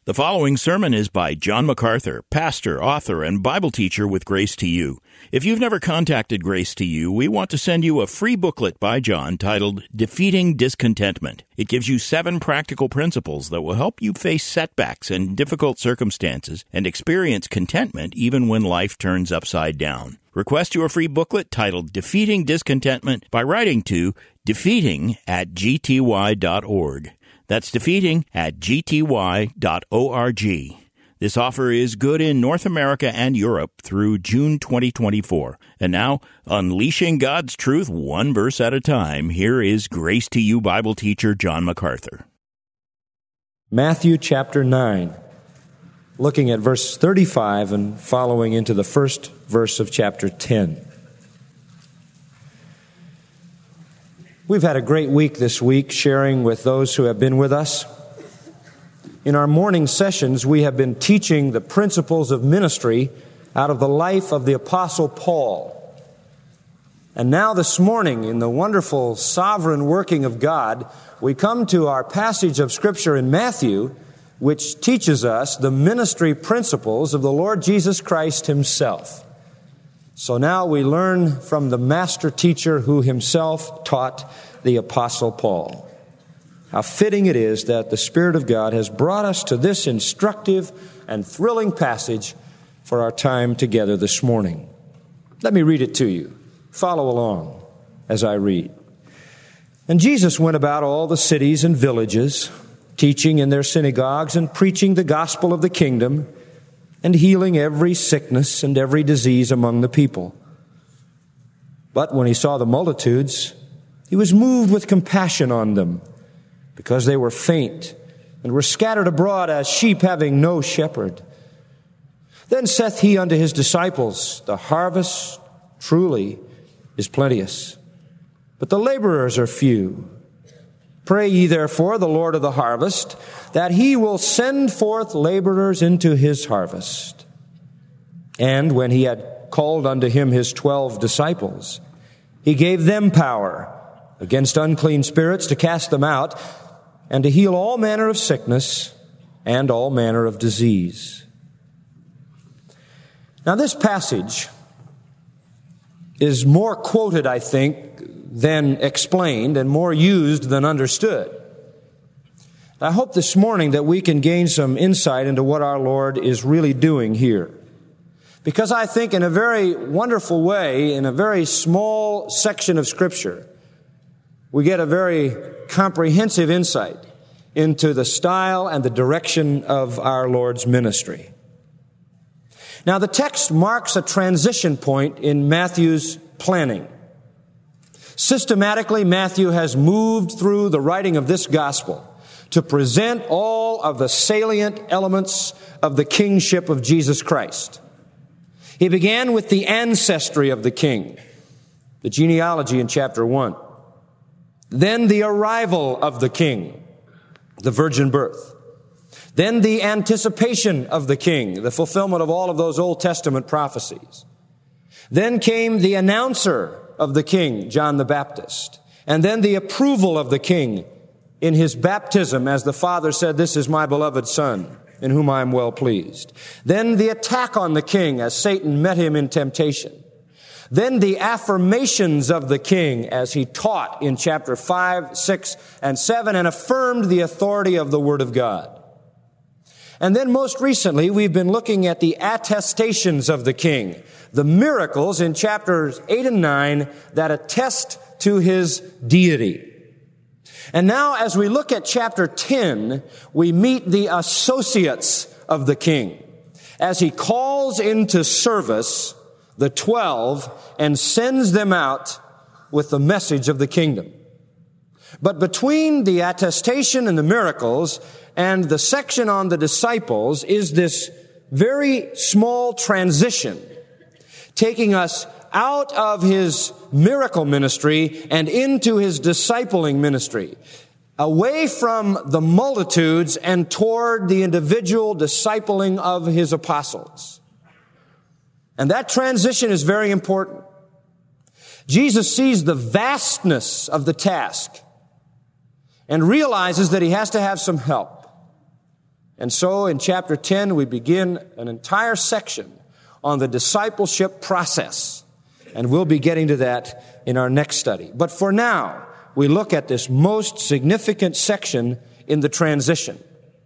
The following sermon is by John MacArthur, pastor, author, and Bible teacher with Grace to You. If you've never contacted Grace to You, we want to send you a free booklet by John titled Defeating Discontentment. It gives you 7 practical principles that will help you face setbacks and difficult circumstances and experience contentment even when life turns upside down. Request your free booklet titled Defeating Discontentment by writing to defeating@gty.org. That's defeating@gty.org. This offer is good in North America and Europe through June 2024. And now, unleashing God's truth one verse at a time, here is Grace to You Bible teacher John MacArthur. Matthew chapter 9, looking at verse 35 and following into the first verse of chapter 10. We've had a great week this week sharing with those who have been with us. In our morning sessions, we have been teaching the principles of ministry out of the life of the Apostle Paul. And now this morning, in the wonderful sovereign working of God, we come to our passage of Scripture in Matthew, which teaches us the ministry principles of the Lord Jesus Christ Himself. So now we learn from the master teacher who himself taught the Apostle Paul. How fitting it is that the Spirit of God has brought us to this instructive and thrilling passage for our time together this morning. Let me read it to you. Follow along as I read. And Jesus went about all the cities and villages, teaching in their synagogues and preaching the gospel of the kingdom, and healing every sickness and every disease among the people. But when He saw the multitudes, He was moved with compassion on them, because they were faint and were scattered abroad as sheep having no shepherd. Then saith He unto His disciples, The harvest truly is plenteous, but the laborers are few. Pray ye therefore the Lord of the harvest, that He will send forth laborers into His harvest. And when He had called unto Him His 12 disciples, He gave them power against unclean spirits to cast them out, and to heal all manner of sickness and all manner of disease. Now this passage is more quoted, I think, than explained, and more used than understood. I hope this morning that we can gain some insight into what our Lord is really doing here. Because I think in a very wonderful way, in a very small section of Scripture, we get a very comprehensive insight into the style and the direction of our Lord's ministry. Now, the text marks a transition point in Matthew's planning. Systematically, Matthew has moved through the writing of this gospel to present all of the salient elements of the kingship of Jesus Christ. He began with the ancestry of the king, the genealogy in chapter 1. Then the arrival of the king, the virgin birth. Then the anticipation of the king, the fulfillment of all of those Old Testament prophecies. Then came the announcer of the king, John the Baptist. And then the approval of the king in his baptism, as the Father said, This is my beloved Son, in whom I am well pleased. Then the attack on the king as Satan met him in temptation. Then the affirmations of the king as he taught in chapter 5, 6, and 7 and affirmed the authority of the Word of God. And then most recently, we've been looking at the attestations of the king, the miracles in chapters 8 and 9 that attest to His deity. And now as we look at chapter 10, we meet the associates of the king as He calls into service the 12 and sends them out with the message of the kingdom. But between the attestation and the miracles and the section on the disciples is this very small transition, taking us out of His miracle ministry and into His discipling ministry, away from the multitudes and toward the individual discipling of His apostles. And that transition is very important. Jesus sees the vastness of the task and realizes that He has to have some help. And so in chapter 10, we begin an entire section on the discipleship process. And we'll be getting to that in our next study. But for now, we look at this most significant section in the transition.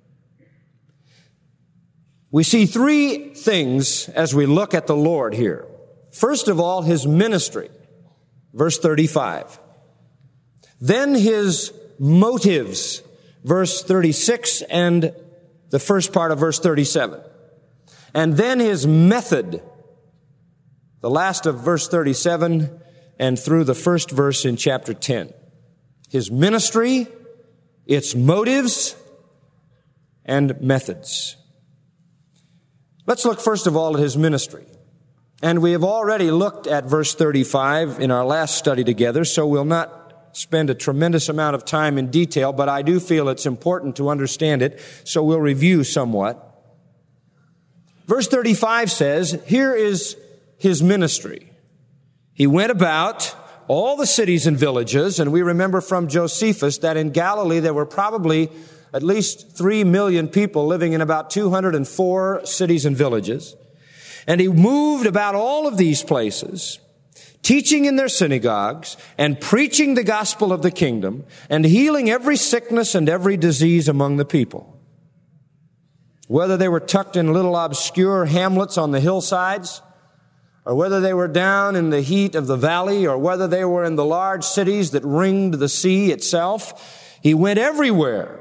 We see three things as we look at the Lord here. First of all, His ministry, verse 35. Then His motives, verse 36 and the first part of verse 37. And then His method, the last of verse 37 and through the first verse in chapter 10. His ministry, its motives, and methods. Let's look first of all at His ministry. And we have already looked at verse 35 in our last study together, so we'll not spend a tremendous amount of time in detail, but I do feel it's important to understand it, so we'll review somewhat. Verse 35 says, here is His ministry. He went about all the cities and villages, and we remember from Josephus that in Galilee there were probably at least 3 million people living in about 204 cities and villages. And He moved about all of these places, teaching in their synagogues and preaching the gospel of the kingdom and healing every sickness and every disease among the people. Whether they were tucked in little obscure hamlets on the hillsides, or whether they were down in the heat of the valley, or whether they were in the large cities that ringed the sea itself, He went everywhere.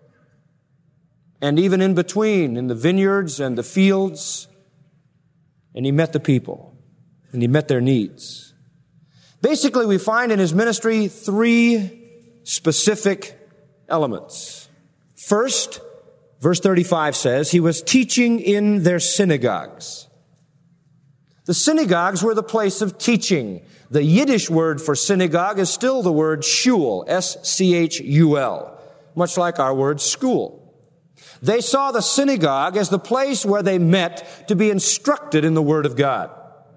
And even in between, in the vineyards and the fields, and He met the people, and He met their needs. Basically, we find in His ministry three specific elements. First, verse 35 says, He was teaching in their synagogues. The synagogues were the place of teaching. The Yiddish word for synagogue is still the word shul, S-C-H-U-L, much like our word school. They saw the synagogue as the place where they met to be instructed in the Word of God.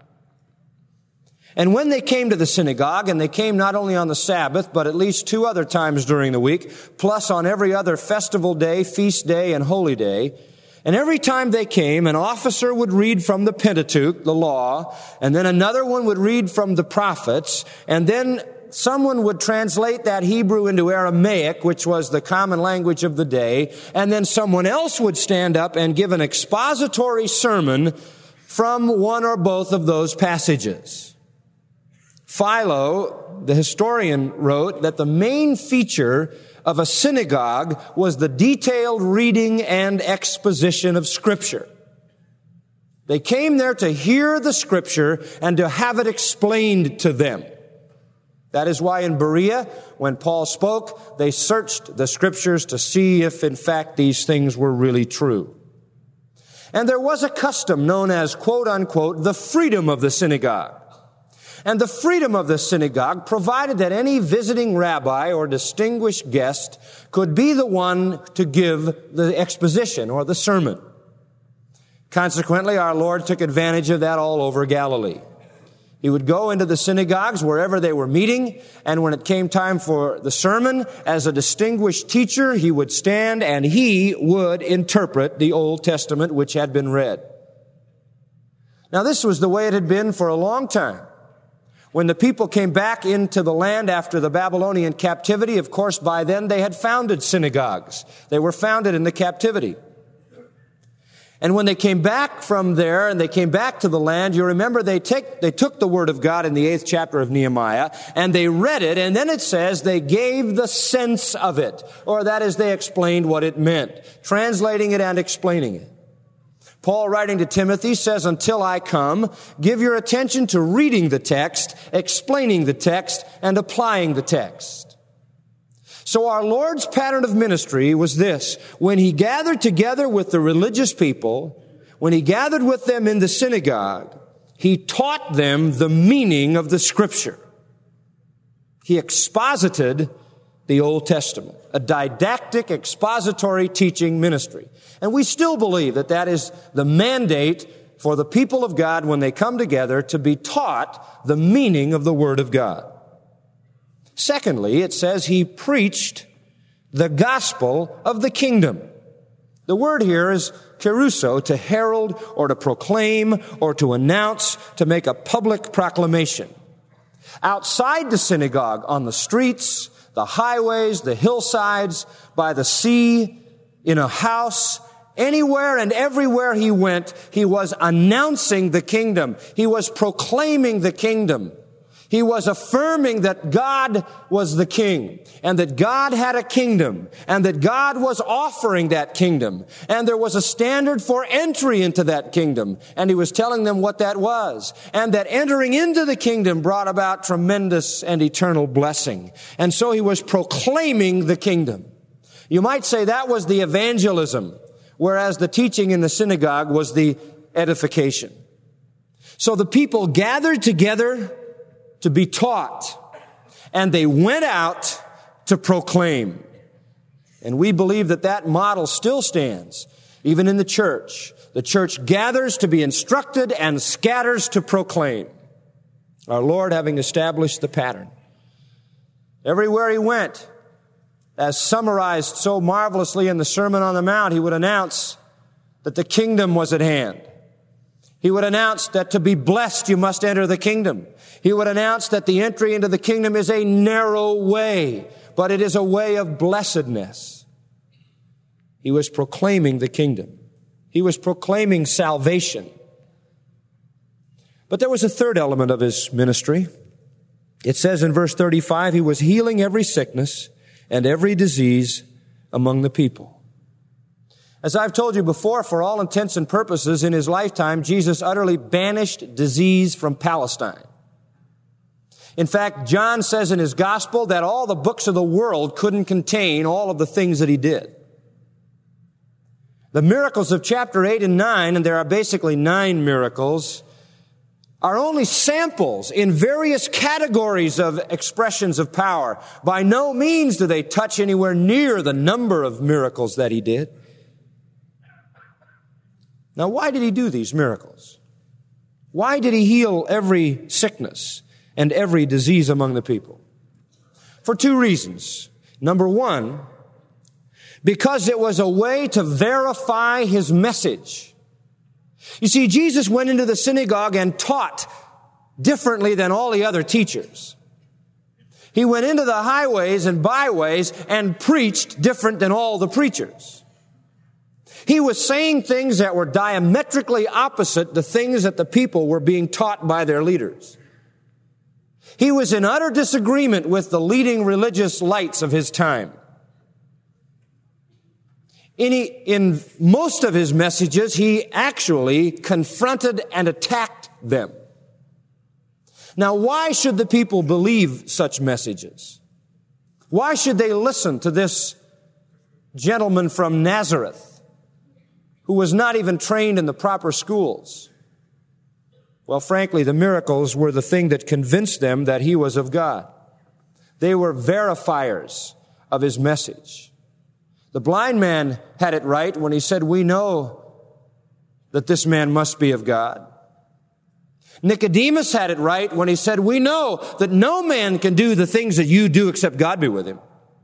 And when they came to the synagogue, and they came not only on the Sabbath, but at least 2 other times during the week, plus on every other festival day, feast day, and holy day, and every time they came, an officer would read from the Pentateuch, the law, and then another one would read from the prophets, and then someone would translate that Hebrew into Aramaic, which was the common language of the day, and then someone else would stand up and give an expository sermon from one or both of those passages. Philo, the historian, wrote that the main feature of a synagogue was the detailed reading and exposition of Scripture. They came there to hear the Scripture and to have it explained to them. That is why in Berea, when Paul spoke, they searched the Scriptures to see if, in fact, these things were really true. And there was a custom known as, quote unquote, the freedom of the synagogue. And the freedom of the synagogue provided that any visiting rabbi or distinguished guest could be the one to give the exposition or the sermon. Consequently, our Lord took advantage of that all over Galilee. He would go into the synagogues wherever they were meeting, and when it came time for the sermon, as a distinguished teacher, He would stand and He would interpret the Old Testament which had been read. Now, this was the way it had been for a long time. When the people came back into the land after the Babylonian captivity, of course, by then they had founded synagogues. They were founded in the captivity. And when they came back from there and they came back to the land, you remember they took the Word of God in the 8th chapter of Nehemiah and they read it, and then it says they gave the sense of it, or that is, they explained what it meant, translating it and explaining it. Paul, writing to Timothy, says, until I come, give your attention to reading the text, explaining the text, and applying the text. So our Lord's pattern of ministry was this. When He gathered together with the religious people, when He gathered with them in the synagogue, He taught them the meaning of the Scripture. He exposited the Old Testament, a didactic, expository teaching ministry. And we still believe that that is the mandate for the people of God when they come together, to be taught the meaning of the Word of God. Secondly, it says He preached the gospel of the kingdom. The word here is kerusso, to herald or to proclaim or to announce, to make a public proclamation. Outside the synagogue, on the streets, the highways, the hillsides, by the sea, in a house, anywhere and everywhere he went, he was announcing the kingdom. He was proclaiming the kingdom. He was affirming that God was the king, and that God had a kingdom, and that God was offering that kingdom, and there was a standard for entry into that kingdom, and he was telling them what that was, and that entering into the kingdom brought about tremendous and eternal blessing. And so he was proclaiming the kingdom. You might say that was the evangelism, whereas the teaching in the synagogue was the edification. So the people gathered together to be taught, and they went out to proclaim. And we believe that that model still stands, even in the church. The church gathers to be instructed and scatters to proclaim. Our Lord having established the pattern. Everywhere he went, as summarized so marvelously in the Sermon on the Mount, he would announce that the kingdom was at hand. He would announce that to be blessed, you must enter the kingdom. He would announce that the entry into the kingdom is a narrow way, but it is a way of blessedness. He was proclaiming the kingdom. He was proclaiming salvation. But there was a third element of his ministry. It says in verse 35, he was healing every sickness and every disease among the people. As I've told you before, for all intents and purposes, in his lifetime, Jesus utterly banished disease from Palestine. In fact, John says in his gospel that all the books of the world couldn't contain all of the things that he did. The miracles of chapter 8 and 9, and there are basically 9 miracles, are only samples in various categories of expressions of power. By no means do they touch anywhere near the number of miracles that he did. Now, why did he do these miracles? Why did he heal every sickness and every disease among the people? For 2 reasons. Number 1, because it was a way to verify his message. You see, Jesus went into the synagogue and taught differently than all the other teachers. He went into the highways and byways and preached different than all the preachers. He was saying things that were diametrically opposite the things that the people were being taught by their leaders. He was in utter disagreement with the leading religious lights of his time. In most of his messages, he actually confronted and attacked them. Now, why should the people believe such messages? Why should they listen to this gentleman from Nazareth, who was not even trained in the proper schools? Well, frankly, the miracles were the thing that convinced them that he was of God. They were verifiers of his message. The blind man had it right when he said, "We know that this man must be of God." Nicodemus had it right when he said, "We know that no man can do the things that you do except God be with him."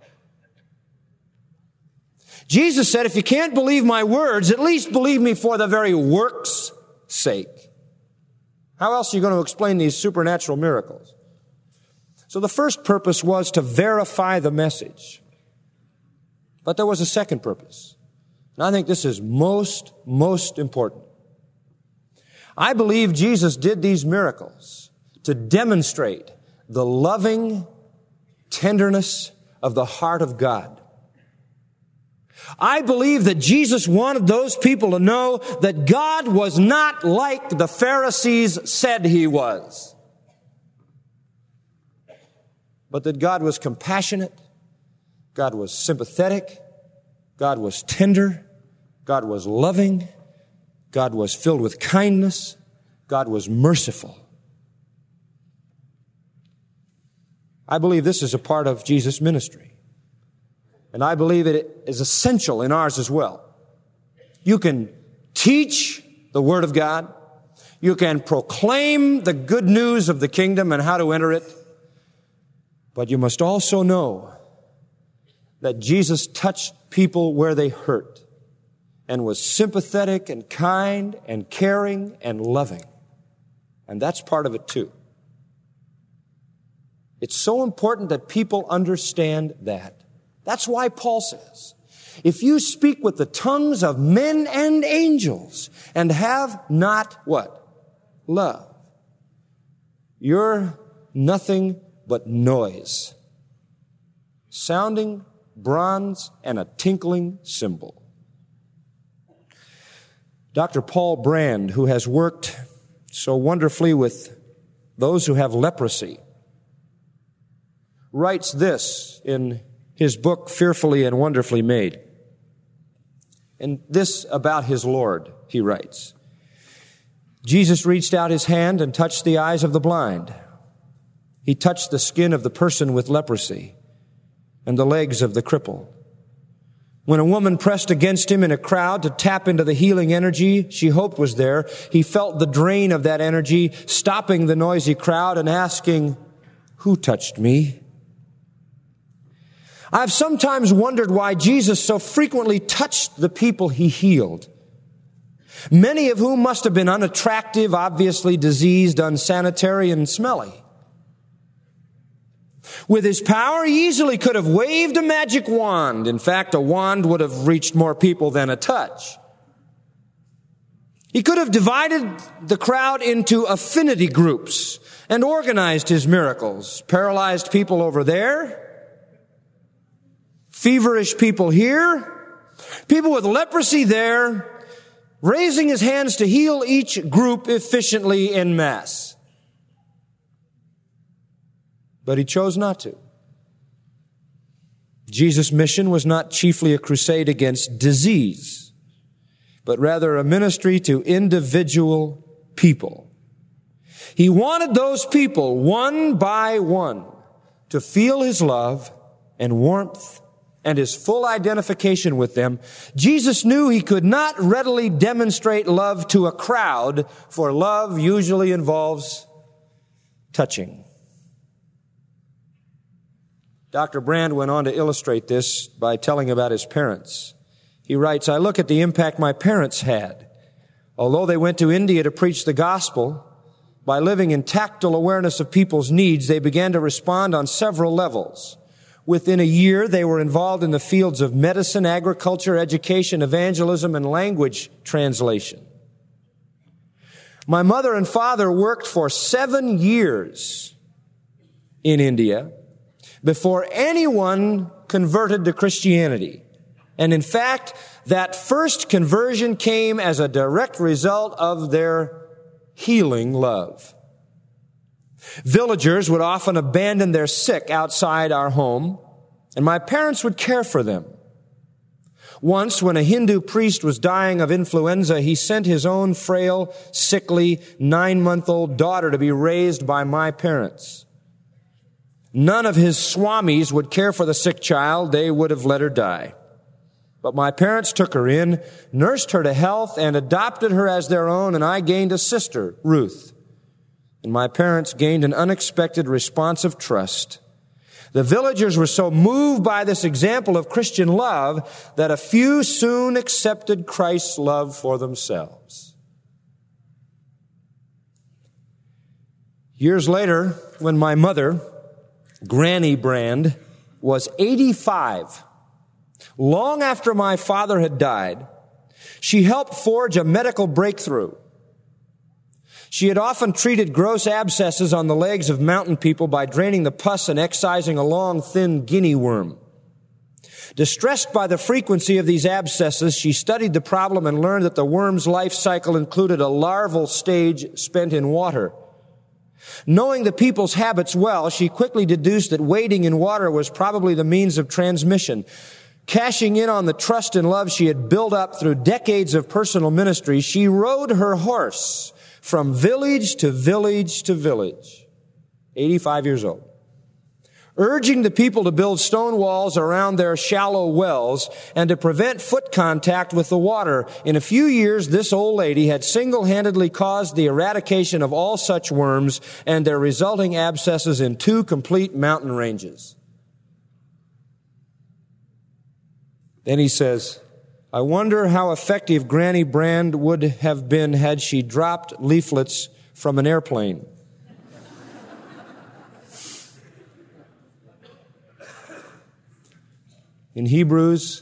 Jesus said, if you can't believe my words, at least believe me for the very work's sake. How else are you going to explain these supernatural miracles? So the first purpose was to verify the message. But there was a second purpose. And I think this is most important. I believe Jesus did these miracles to demonstrate the loving tenderness of the heart of God. I believe that Jesus wanted those people to know that God was not like the Pharisees said he was, but that God was compassionate, God was sympathetic, God was tender, God was loving, God was filled with kindness, God was merciful. I believe this is a part of Jesus' ministry. And I believe it is essential in ours as well. You can teach the Word of God. You can proclaim the good news of the kingdom and how to enter it. But you must also know that Jesus touched people where they hurt. and was sympathetic and kind and caring and loving. And that's part of it too. It's so important that people understand that. That's why Paul says, if you speak with the tongues of men and angels and have not what? Love. You're nothing but noise, sounding bronze and a tinkling cymbal. Dr. Paul Brand, who has worked so wonderfully with those who have leprosy, writes this in his book, Fearfully and Wonderfully Made. And this about his Lord, he writes. Jesus reached out his hand and touched the eyes of the blind. He touched the skin of the person with leprosy and the legs of the cripple. When a woman pressed against him in a crowd to tap into the healing energy she hoped was there, he felt the drain of that energy, stopping the noisy crowd and asking, "Who touched me?" I've sometimes wondered why Jesus so frequently touched the people he healed, many of whom must have been unattractive, obviously diseased, unsanitary, and smelly. With his power, he easily could have waved a magic wand. In fact, a wand would have reached more people than a touch. He could have divided the crowd into affinity groups and organized his miracles. Paralyzed people over there, feverish people here, people with leprosy there, raising his hands to heal each group efficiently en masse. But he chose not to. Jesus' mission was not chiefly a crusade against disease, but rather a ministry to individual people. He wanted those people, one by one, to feel his love and warmth and his full identification with them. Jesus knew he could not readily demonstrate love to a crowd, for love usually involves touching. Dr. Brand went on to illustrate this by telling about his parents. He writes, "I look at the impact my parents had. Although they went to India to preach the gospel, by living in tactile awareness of people's needs, they began to respond on several levels. Within a year, they were involved in the fields of medicine, agriculture, education, evangelism, and language translation. My mother and father worked for 7 years in India before anyone converted to Christianity. And in fact, that first conversion came as a direct result of their healing love. Villagers would often abandon their sick outside our home, and my parents would care for them. Once, when a Hindu priest was dying of influenza, he sent his own frail, sickly, 9-month-old daughter to be raised by my parents. None of his swamis would care for the sick child. They would have let her die. But my parents took her in, nursed her to health, and adopted her as their own, and I gained a sister, Ruth. And my parents gained an unexpected response of trust. The villagers were so moved by this example of Christian love that a few soon accepted Christ's love for themselves." Years later, when my mother, Granny Brand, was 85, long after my father had died, she helped forge a medical breakthrough. She had often treated gross abscesses on the legs of mountain people by draining the pus and excising a long, thin guinea worm. Distressed by the frequency of these abscesses, she studied the problem and learned that the worm's life cycle included a larval stage spent in water. Knowing the people's habits well, she quickly deduced that wading in water was probably the means of transmission. Cashing in on the trust and love she had built up through decades of personal ministry, she rode her horse from village to village to village, 85 years old, urging the people to build stone walls around their shallow wells and to prevent foot contact with the water. In a few years, this old lady had single-handedly caused the eradication of all such worms and their resulting abscesses in 2 complete mountain ranges. Then he says, I wonder how effective Granny Brand would have been had she dropped leaflets from an airplane. In Hebrews,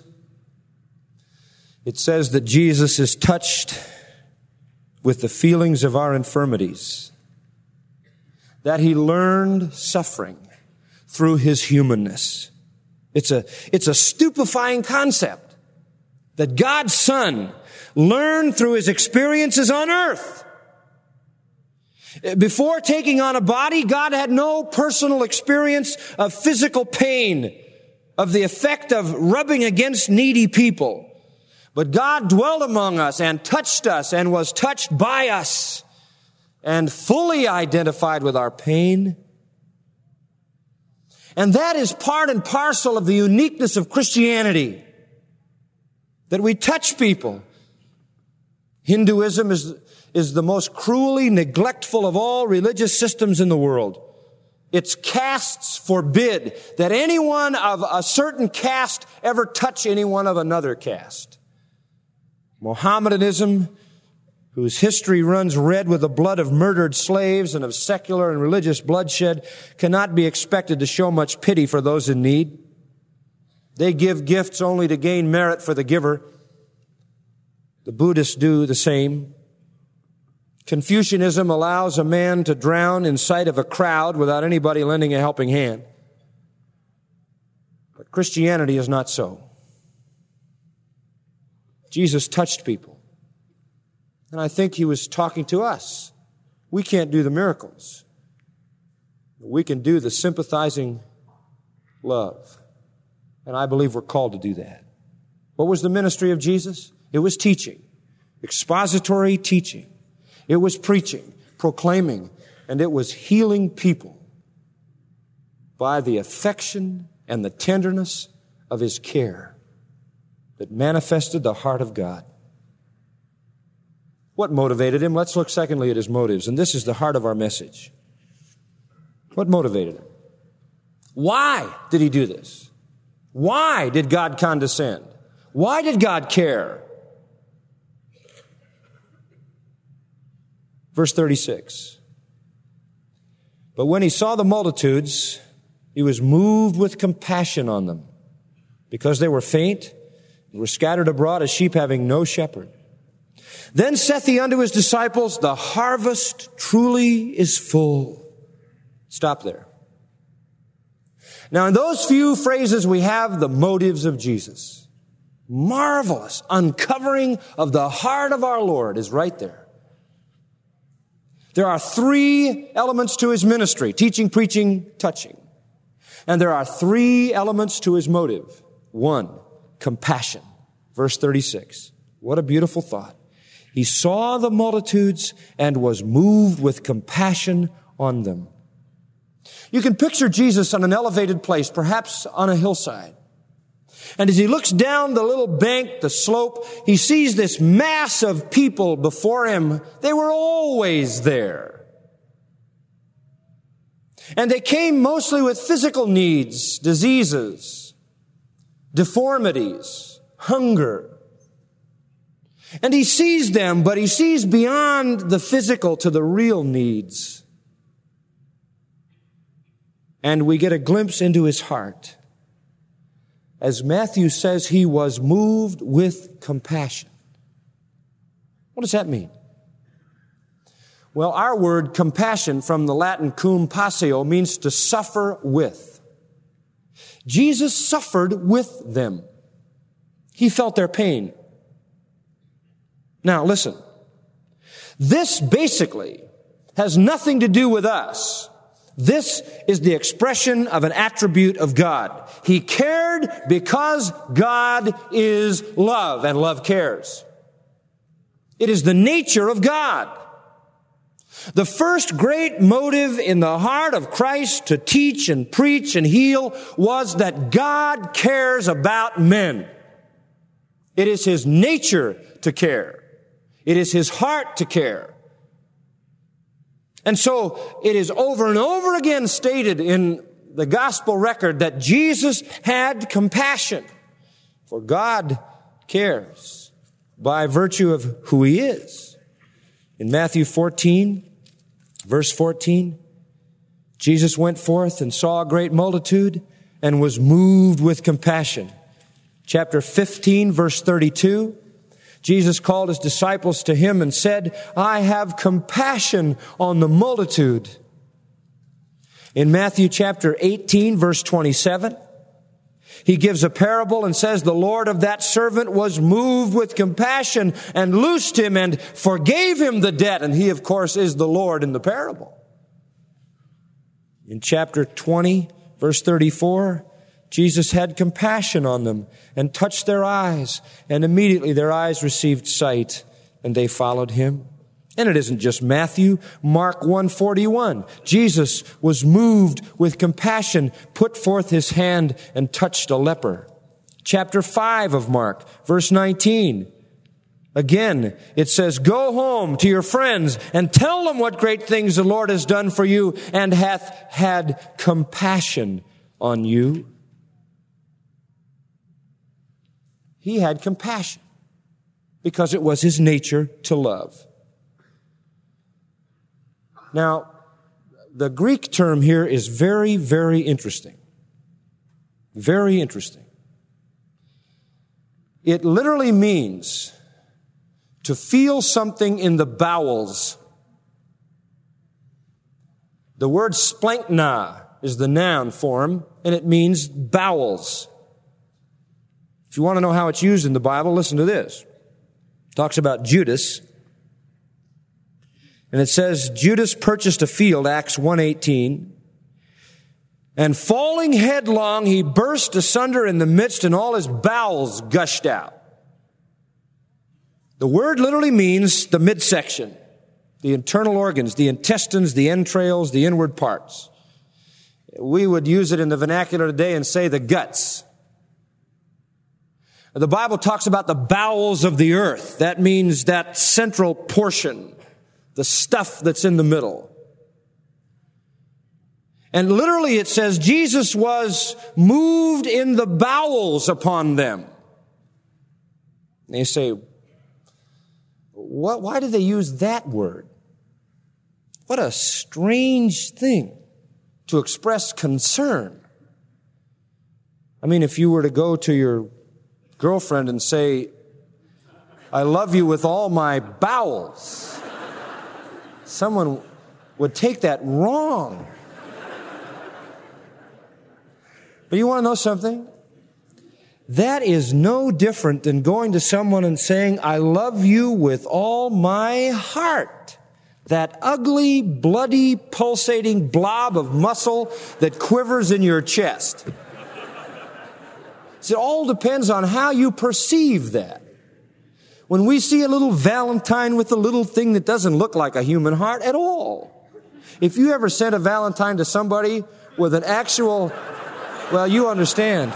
it says that Jesus is touched with the feelings of our infirmities, that he learned suffering through his humanness. It's a stupefying concept that God's Son learned through his experiences on earth. Before taking on a body, God had no personal experience of physical pain, of the effect of rubbing against needy people. But God dwelt among us and touched us and was touched by us and fully identified with our pain. And that is part and parcel of the uniqueness of Christianity, that we touch people. Hinduism is the most cruelly neglectful of all religious systems in the world. Its castes forbid that anyone of a certain caste ever touch anyone of another caste. Mohammedanism, whose history runs red with the blood of murdered slaves and of secular and religious bloodshed, cannot be expected to show much pity for those in need. They give gifts only to gain merit for the giver. The Buddhists do the same. Confucianism allows a man to drown in sight of a crowd without anybody lending a helping hand. But Christianity is not so. Jesus touched people. And I think he was talking to us. We can't do the miracles, but we can do the sympathizing love. And I believe we're called to do that. What was the ministry of Jesus? It was teaching, expository teaching. It was preaching, proclaiming, and it was healing people by the affection and the tenderness of his care that manifested the heart of God. What motivated him? Let's look secondly at his motives, and this is the heart of our message. What motivated him? Why did he do this? Why did God condescend? Why did God care? Verse 36. But when he saw the multitudes, he was moved with compassion on them, because they were faint and were scattered abroad as sheep having no shepherd. Then saith he unto his disciples, the harvest truly is full. Stop there. Now in those few phrases we have the motives of Jesus. Marvelous uncovering of the heart of our Lord is right there. There are three elements to his ministry: teaching, preaching, touching. And there are three elements to his motive. One, compassion. Verse 36. What a beautiful thought. He saw the multitudes and was moved with compassion on them. You can picture Jesus on an elevated place, perhaps on a hillside. And as he looks down the little bank, the slope, he sees this mass of people before him. They were always there. And they came mostly with physical needs, diseases, deformities, hunger. And he sees them, but he sees beyond the physical to the real needs. And we get a glimpse into his heart. As Matthew says, he was moved with compassion. What does that mean? Well, our word compassion from the Latin cum passio means to suffer with. Jesus suffered with them. He felt their pain. Now, listen. This basically has nothing to do with us. This is the expression of an attribute of God. He cared because God is love, and love cares. It is the nature of God. The first great motive in the heart of Christ to teach and preach and heal was that God cares about men. It is his nature to care. It is his heart to care. And so it is over and over again stated in the gospel record that Jesus had compassion. For God cares by virtue of who he is. In Matthew 14, verse 14, Jesus went forth and saw a great multitude and was moved with compassion. Chapter 15, verse 32, Jesus called his disciples to him and said, I have compassion on the multitude. In Matthew chapter 18, verse 27, he gives a parable and says, the Lord of that servant was moved with compassion and loosed him and forgave him the debt. And he, of course, is the Lord in the parable. In chapter 20, verse 34, Jesus had compassion on them and touched their eyes, and immediately their eyes received sight, and they followed him. And it isn't just Matthew. Mark 1:41. Jesus was moved with compassion, put forth his hand, and touched a leper. Chapter 5 of Mark, verse 19. Again, it says, go home to your friends and tell them what great things the Lord has done for you and hath had compassion on you. He had compassion because it was his nature to love. Now, the Greek term here is very, very interesting. Very interesting. It literally means to feel something in the bowels. The word splankna is the noun form, and it means bowels. If you want to know how it's used in the Bible, listen to this. It talks about Judas. And it says, Judas purchased a field, Acts 1:18, and falling headlong, he burst asunder in the midst, and all his bowels gushed out. The word literally means the midsection, the internal organs, the intestines, the entrails, the inward parts. We would use it in the vernacular today and say the guts. The Bible talks about the bowels of the earth. That means that central portion, the stuff that's in the middle. And literally it says Jesus was moved in the bowels upon them. And you say, why did they use that word? What a strange thing to express concern. I mean, if you were to go to your girlfriend and say, I love you with all my bowels, someone would take that wrong. But you want to know something? That is no different than going to someone and saying, I love you with all my heart. That ugly, bloody, pulsating blob of muscle that quivers in your chest. It all depends on how you perceive that. When we see a little Valentine with a little thing that doesn't look like a human heart at all. If you ever sent a Valentine to somebody with an actual, well, you understand.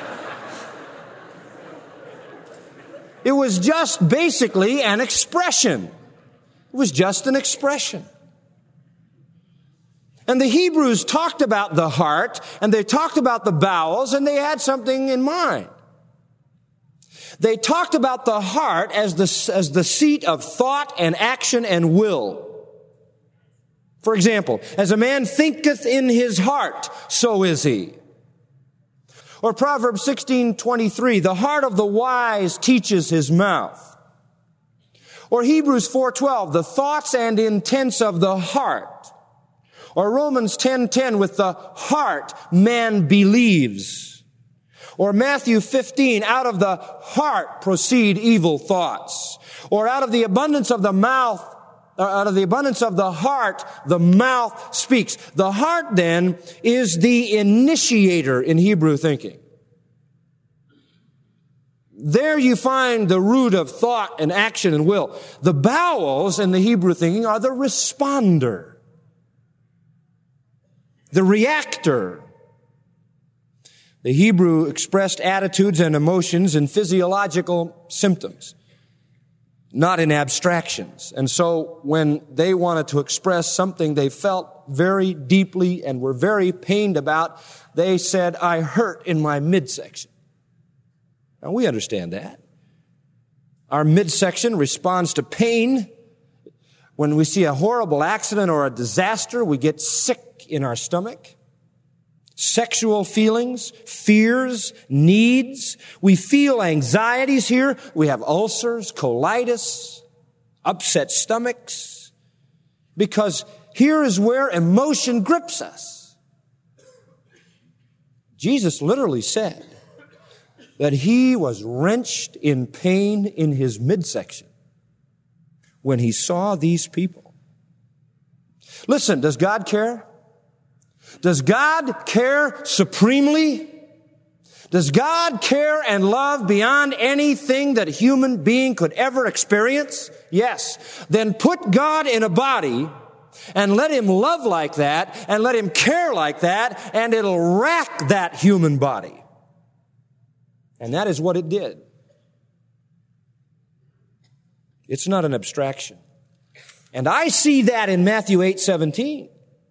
It was just basically an expression. It was just an expression. And the Hebrews talked about the heart, and they talked about the bowels, and they had something in mind. They talked about the heart as the seat of thought and action and will. For example, as a man thinketh in his heart, so is he. Or Proverbs 16:23, the heart of the wise teaches his mouth. Or Hebrews 4:12, the thoughts and intents of the heart. Or Romans 10:10, with the heart man believes. Or Matthew 15, out of the heart proceed evil thoughts. Or out of the abundance of the mouth, out of the abundance of the heart, the mouth speaks. The heart then is the initiator in Hebrew thinking. There you find the root of thought and action and will. The bowels in the Hebrew thinking are the responder, the reactor. The Hebrew expressed attitudes and emotions in physiological symptoms, not in abstractions. And so when they wanted to express something they felt very deeply and were very pained about, they said, I hurt in my midsection. Now we understand that. Our midsection responds to pain. When we see a horrible accident or a disaster, we get sick in our stomach. Sexual feelings, fears, needs. We feel anxieties here. We have ulcers, colitis, upset stomachs. Because here is where emotion grips us. Jesus literally said that he was wrenched in pain in his midsection when he saw these people. Listen, does God care? Does God care supremely? Does God care and love beyond anything that a human being could ever experience? Yes. Then put God in a body and let him love like that and let him care like that, and it'll rack that human body. And that is what it did. It's not an abstraction. And I see that in Matthew 8:17.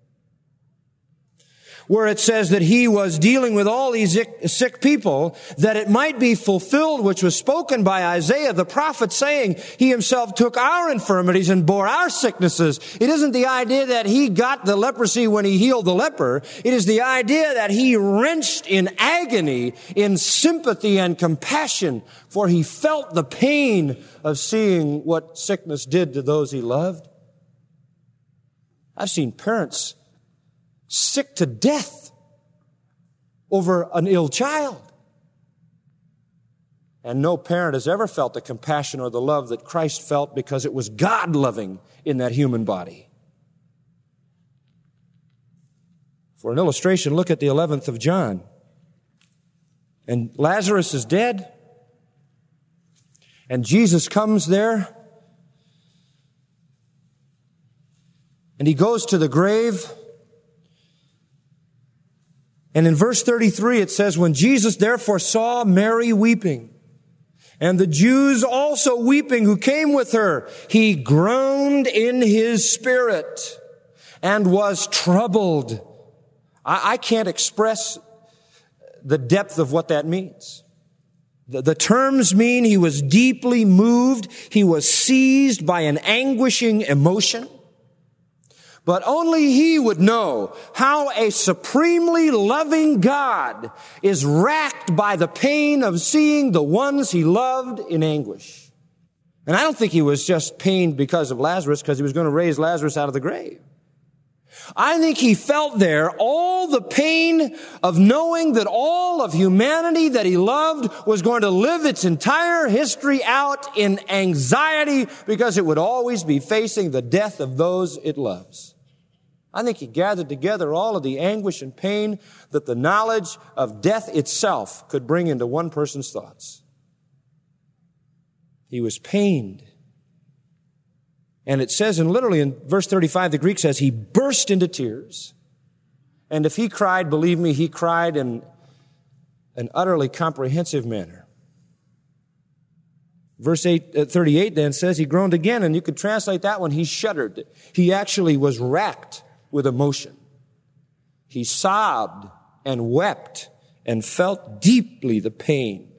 Where it says that he was dealing with all these sick people, that it might be fulfilled, which was spoken by Isaiah the prophet, saying, he himself took our infirmities and bore our sicknesses. It isn't the idea that he got the leprosy when he healed the leper. It is the idea that he wrenched in agony, in sympathy and compassion, for he felt the pain of seeing what sickness did to those he loved. I've seen parents sick to death over an ill child. And no parent has ever felt the compassion or the love that Christ felt, because it was God loving in that human body. For an illustration, look at the 11th of John. And Lazarus is dead. And Jesus comes there. And he goes to the grave. And in verse 33 it says, when Jesus therefore saw Mary weeping, and the Jews also weeping who came with her, he groaned in his spirit and was troubled. I can't express the depth of what that means. The terms mean he was deeply moved. He was seized by an anguishing emotion. But only he would know how a supremely loving God is racked by the pain of seeing the ones he loved in anguish. And I don't think he was just pained because of Lazarus, because he was going to raise Lazarus out of the grave. I think he felt there all the pain of knowing that all of humanity that he loved was going to live its entire history out in anxiety, because it would always be facing the death of those it loves. I think he gathered together all of the anguish and pain that the knowledge of death itself could bring into one person's thoughts. He was pained. And it says, and literally in verse 35, the Greek says, he burst into tears. And if he cried, believe me, he cried in an utterly comprehensive manner. Verse 38 then says, he groaned again, and you could translate that one, he shuddered. He actually was racked with emotion. He sobbed and wept and felt deeply the pain.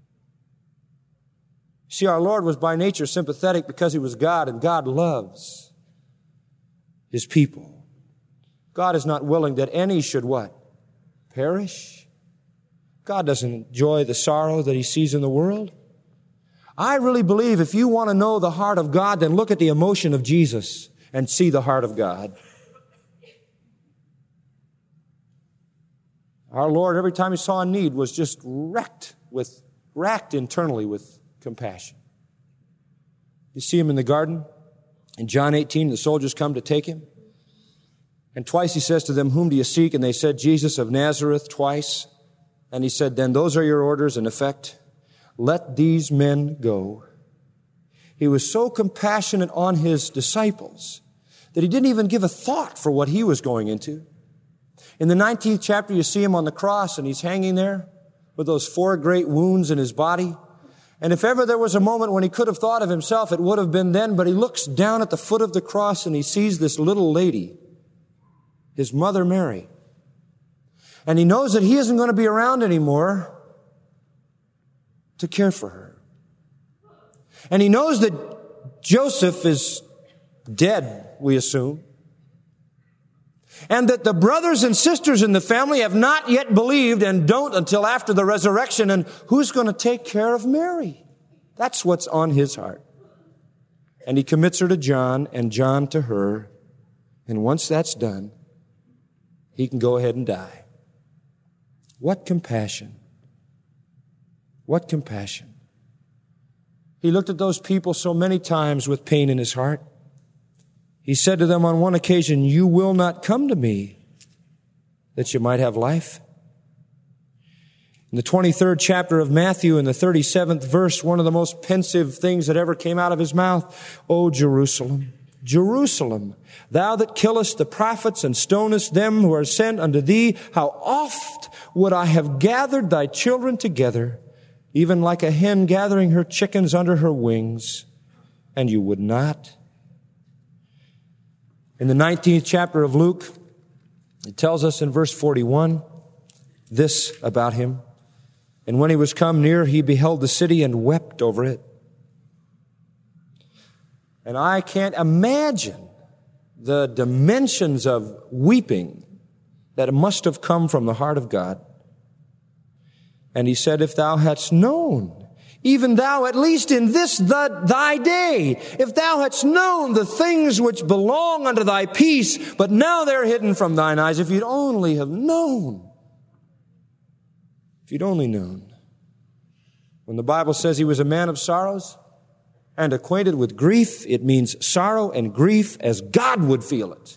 See, our Lord was by nature sympathetic because he was God, and God loves his people. God is not willing that any should what? Perish. God doesn't enjoy the sorrow that he sees in the world. I really believe if you want to know the heart of God, then look at the emotion of Jesus and see the heart of God. Our Lord, every time he saw a need, was just racked internally with compassion. You see him in the garden. In John 18, the soldiers come to take him. And twice he says to them, whom do you seek? And they said, Jesus of Nazareth, twice. And he said, then those are your orders in effect. Let these men go. He was so compassionate on his disciples that he didn't even give a thought for what he was going into. In the 19th chapter, you see him on the cross, and he's hanging there with those 4 great wounds in his body. And if ever there was a moment when he could have thought of himself, it would have been then. But he looks down at the foot of the cross, and he sees this little lady, his mother Mary. And he knows that he isn't going to be around anymore to care for her. And he knows that Joseph is dead, we assume. And that the brothers and sisters in the family have not yet believed and don't until after the resurrection. And who's going to take care of Mary? That's what's on his heart. And he commits her to John and John to her. And once that's done, he can go ahead and die. What compassion. What compassion. He looked at those people so many times with pain in his heart. He said to them on one occasion, "You will not come to me that you might have life." In the 23rd chapter of Matthew, in the 37th verse, one of the most pensive things that ever came out of his mouth, "O Jerusalem, Jerusalem, thou that killest the prophets and stonest them who are sent unto thee, how oft would I have gathered thy children together, even like a hen gathering her chickens under her wings, and you would not." In the 19th chapter of Luke, it tells us in verse 41 this about him. "And when he was come near, he beheld the city and wept over it." And I can't imagine the dimensions of weeping that must have come from the heart of God. And he said, "If thou hadst known, even thou, at least in this thy day, if thou hadst known the things which belong unto thy peace, but now they're hidden from thine eyes." If you'd only have known. If you'd only known. When the Bible says he was a man of sorrows and acquainted with grief, it means sorrow and grief as God would feel it.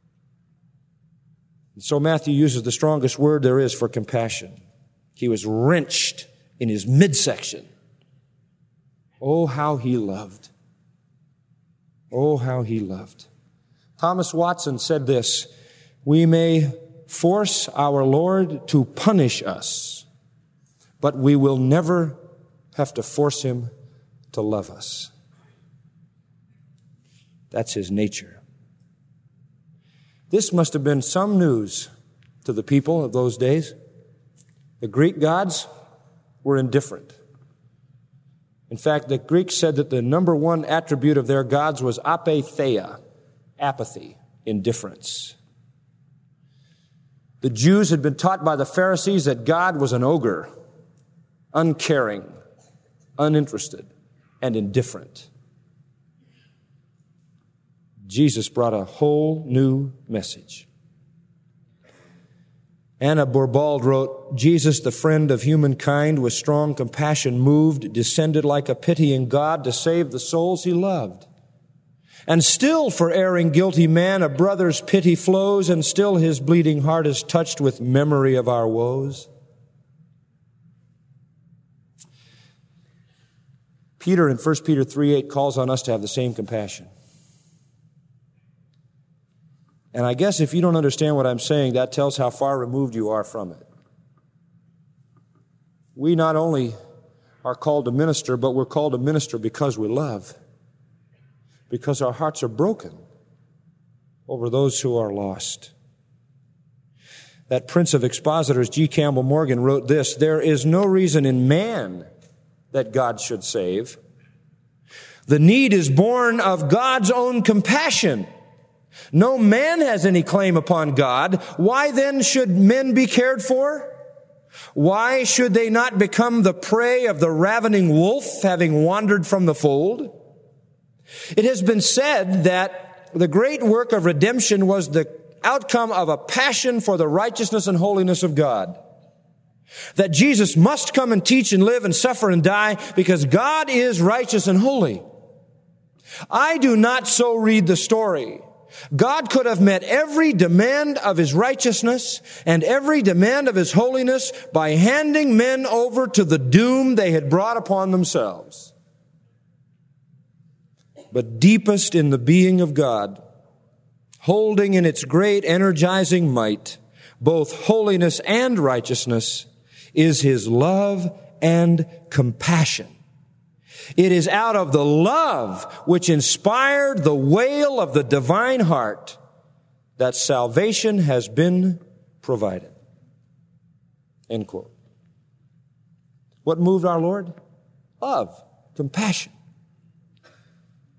And so Matthew uses the strongest word there is for compassion. He was wrenched in his midsection. Oh, how he loved. Oh, how he loved. Thomas Watson said this, "We may force our Lord to punish us, but we will never have to force him to love us." That's his nature. This must have been some news to the people of those days. The Greek gods were indifferent. In fact, the Greeks said that the number one attribute of their gods was apatheia, apathy, indifference. The Jews had been taught by the Pharisees that God was an ogre, uncaring, uninterested, and indifferent. Jesus brought a whole new message. Anna Borbald wrote, "Jesus, the friend of humankind, with strong compassion moved, descended like a pitying God to save the souls he loved. And still for erring guilty man a brother's pity flows, and still his bleeding heart is touched with memory of our woes." Peter in 1 Peter 3:8 calls on us to have the same compassion. And I guess if you don't understand what I'm saying, that tells how far removed you are from it. We not only are called to minister, but we're called to minister because we love. Because our hearts are broken over those who are lost. That Prince of Expositors, G. Campbell Morgan, wrote this, "There is no reason in man that God should save. The need is born of God's own compassion. No man has any claim upon God. Why then should men be cared for? Why should they not become the prey of the ravening wolf, having wandered from the fold? It has been said that the great work of redemption was the outcome of a passion for the righteousness and holiness of God. That Jesus must come and teach and live and suffer and die because God is righteous and holy. I do not so read the story. God could have met every demand of his righteousness and every demand of his holiness by handing men over to the doom they had brought upon themselves. But deepest in the being of God, holding in its great energizing might both holiness and righteousness, is his love and compassion. It is out of the love which inspired the wail of the divine heart that salvation has been provided. End quote. What moved our Lord? Love, compassion.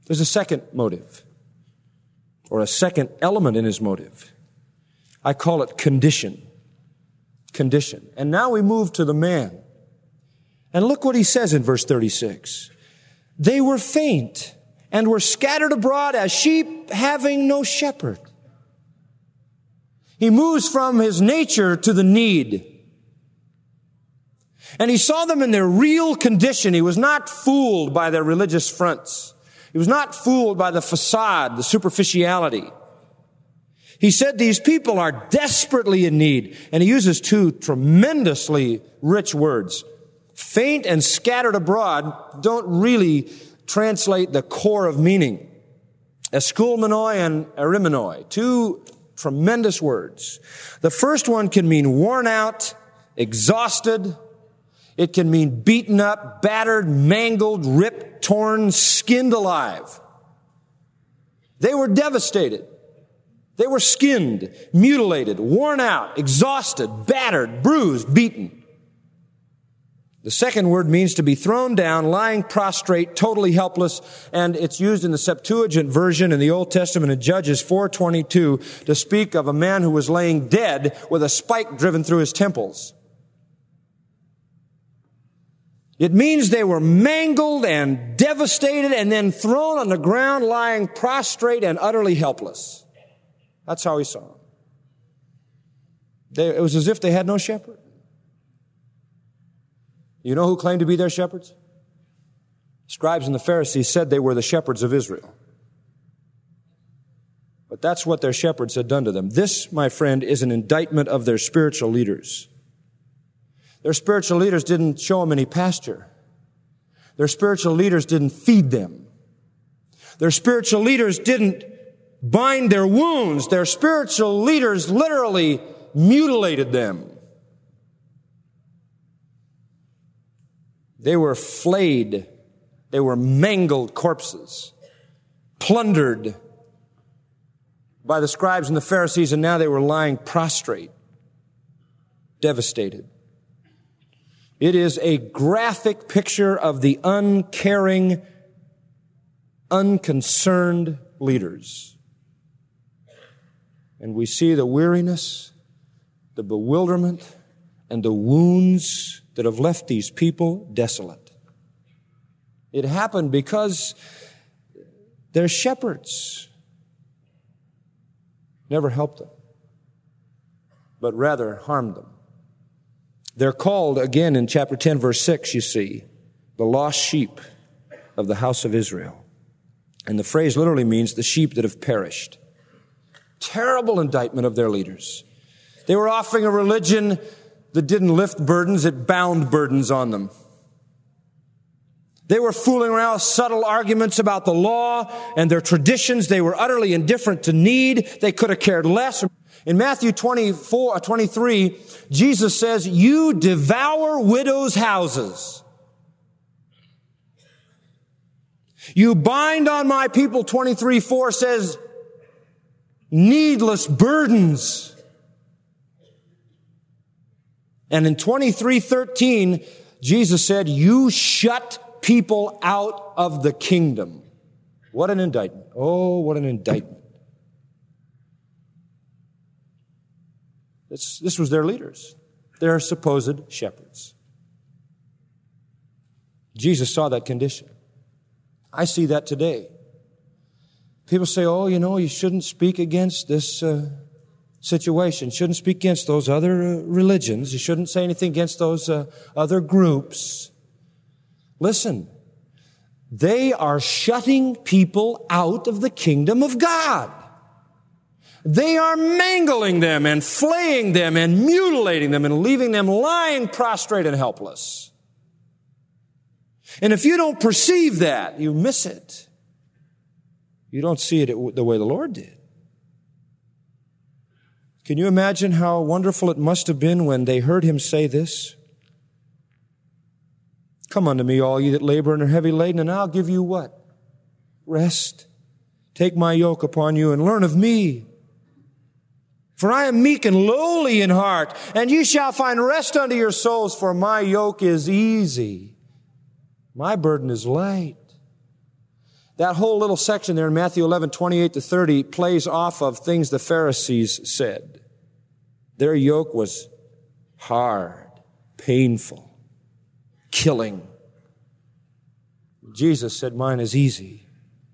There's a second motive, or a second element in his motive. I call it condition. Condition. And now we move to the man. And look what he says in verse 36. They were faint and were scattered abroad as sheep having no shepherd. He moves from his nature to the need. And he saw them in their real condition. He was not fooled by their religious fronts. He was not fooled by the facade, the superficiality. He said these people are desperately in need. And he uses two tremendously rich words. Faint and scattered abroad don't really translate the core of meaning. Eskulmenoi and erimenoi, two tremendous words. The first one can mean worn out, exhausted. It can mean beaten up, battered, mangled, ripped, torn, skinned alive. They were devastated. They were skinned, mutilated, worn out, exhausted, battered, bruised, beaten. The second word means to be thrown down, lying prostrate, totally helpless, and it's used in the Septuagint version in the Old Testament in Judges 4:22 to speak of a man who was laying dead with a spike driven through his temples. It means they were mangled and devastated and then thrown on the ground, lying prostrate and utterly helpless. That's how he saw them. It was as if they had no shepherd. You know who claimed to be their shepherds? Scribes and the Pharisees said they were the shepherds of Israel. But that's what their shepherds had done to them. This, my friend, is an indictment of their spiritual leaders. Their spiritual leaders didn't show them any pasture. Their spiritual leaders didn't feed them. Their spiritual leaders didn't bind their wounds. Their spiritual leaders literally mutilated them. They were flayed. They were mangled corpses, plundered by the scribes and the Pharisees, and now they were lying prostrate, devastated. It is a graphic picture of the uncaring, unconcerned leaders. And we see the weariness, the bewilderment, and the wounds that have left these people desolate. It happened because their shepherds never helped them, but rather harmed them. They're called, again in chapter 10, verse 6, you see, the lost sheep of the house of Israel. And the phrase literally means the sheep that have perished. Terrible indictment of their leaders. They were offering a religion that didn't lift burdens, it bound burdens on them. They were fooling around with subtle arguments about the law and their traditions. They were utterly indifferent to need. They could have cared less. In Matthew 23, Jesus says, "You devour widows' houses. You bind on my people," 23:4 says, "needless burdens." And in 23:13, Jesus said, "You shut people out of the kingdom." What an indictment. Oh, what an indictment. This was their leaders, their supposed shepherds. Jesus saw that condition. I see that today. People say, "Oh, you shouldn't speak against this situation. Shouldn't speak against those other religions. You shouldn't say anything against those other groups." Listen, they are shutting people out of the kingdom of God. They are mangling them and flaying them and mutilating them and leaving them lying prostrate and helpless. And if you don't perceive that, you miss it. You don't see it the way the Lord did. Can you imagine how wonderful it must have been when they heard him say this? "Come unto me, all ye that labor and are heavy laden, and I'll give you" what? "Rest. Take my yoke upon you and learn of me. For I am meek and lowly in heart, and you shall find rest unto your souls, for my yoke is easy. My burden is light." That whole little section there in Matthew 11:28-30 plays off of things the Pharisees said. Their yoke was hard, painful, killing. Jesus said, mine is easy.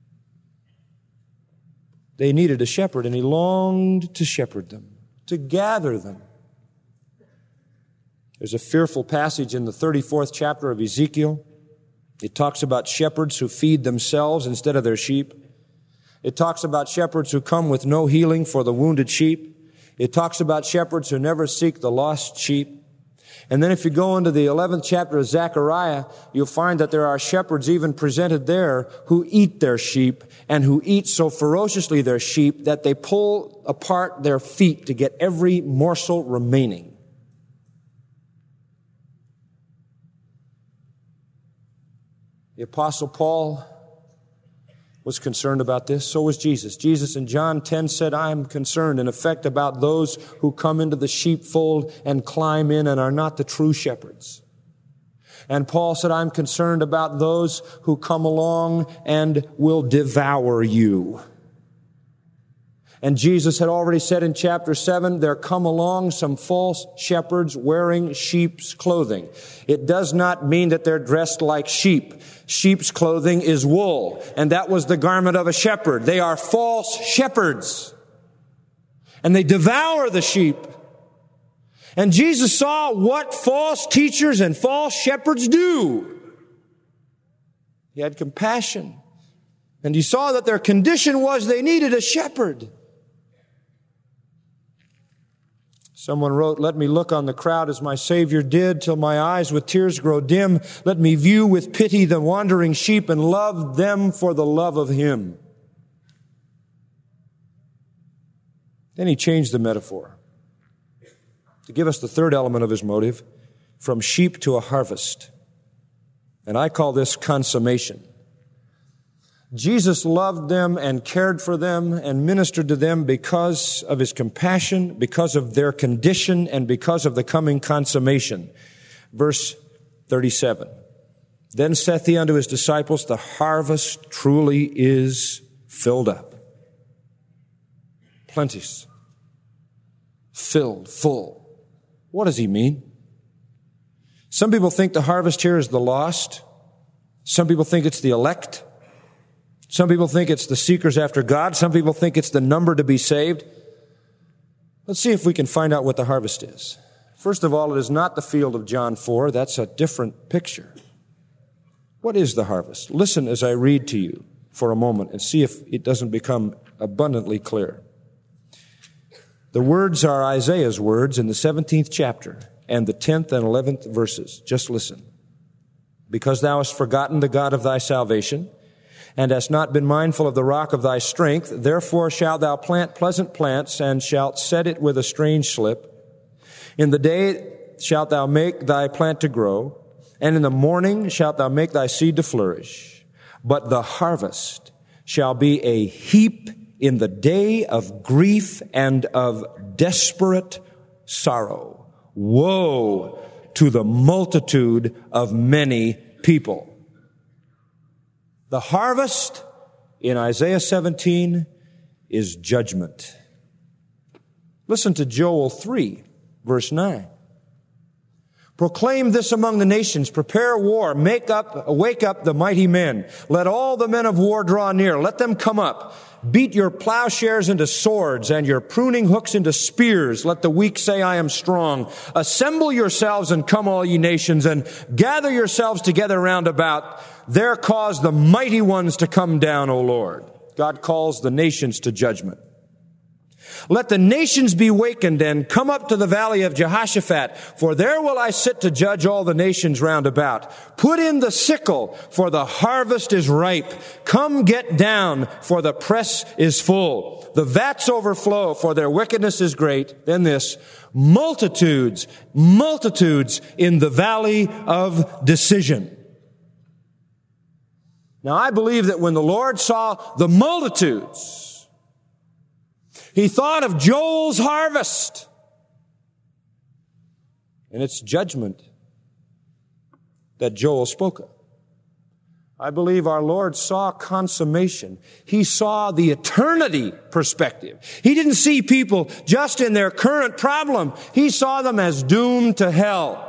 They needed a shepherd, and he longed to shepherd them, to gather them. There's a fearful passage in the 34th chapter of Ezekiel. It talks about shepherds who feed themselves instead of their sheep. It talks about shepherds who come with no healing for the wounded sheep. It talks about shepherds who never seek the lost sheep. And then if you go into the 11th chapter of Zechariah, you'll find that there are shepherds even presented there who eat their sheep, and who eat so ferociously their sheep that they pull apart their feet to get every morsel remaining. The Apostle Paul was concerned about this. So was Jesus. Jesus in John 10 said, I am concerned, in effect, about those who come into the sheepfold and climb in and are not the true shepherds. And Paul said, I'm concerned about those who come along and will devour you. And Jesus had already said in chapter 7, there come along some false shepherds wearing sheep's clothing. It does not mean that they're dressed like sheep. Sheep's clothing is wool, and that was the garment of a shepherd. They are false shepherds, and they devour the sheep. And Jesus saw what false teachers and false shepherds do. He had compassion, and he saw that their condition was they needed a shepherd. Someone wrote, let me look on the crowd as my Savior did, till my eyes with tears grow dim. Let me view with pity the wandering sheep and love them for the love of Him. Then he changed the metaphor to give us the third element of his motive, from sheep to a harvest. And I call this consummation. Jesus loved them and cared for them and ministered to them because of His compassion, because of their condition, and because of the coming consummation. Verse 37. Then saith He unto His disciples, the harvest truly is filled up. Plenteous. Filled, full. What does He mean? Some people think the harvest here is the lost. Some people think it's the elect. Some people think it's the seekers after God. Some people think it's the number to be saved. Let's see if we can find out what the harvest is. First of all, it is not the field of John 4. That's a different picture. What is the harvest? Listen as I read to you for a moment and see if it doesn't become abundantly clear. The words are Isaiah's words in the 17th chapter and the 10th and 11th verses. Just listen. Because thou hast forgotten the God of thy salvation, and hast not been mindful of the rock of thy strength, therefore shalt thou plant pleasant plants, and shalt set it with a strange slip. In the day shalt thou make thy plant to grow, and in the morning shalt thou make thy seed to flourish. But the harvest shall be a heap in the day of grief and of desperate sorrow. Woe to the multitude of many people. The harvest in Isaiah 17 is judgment. Listen to Joel 3, verse 9. Proclaim this among the nations, prepare war, wake up the mighty men. Let all the men of war draw near, let them come up. Beat your plowshares into swords and your pruning hooks into spears. Let the weak say, I am strong. Assemble yourselves and come, all ye nations, and gather yourselves together round about. There cause the mighty ones to come down, O Lord. God calls the nations to judgment. Let the nations be wakened and come up to the valley of Jehoshaphat, for there will I sit to judge all the nations round about. Put in the sickle, for the harvest is ripe. Come get down, for the press is full. The vats overflow, for their wickedness is great. Then this, multitudes in the valley of decision. Now I believe that when the Lord saw the multitudes, He thought of Joel's harvest and its judgment that Joel spoke of. I believe our Lord saw consummation. He saw the eternity perspective. He didn't see people just in their current problem. He saw them as doomed to hell.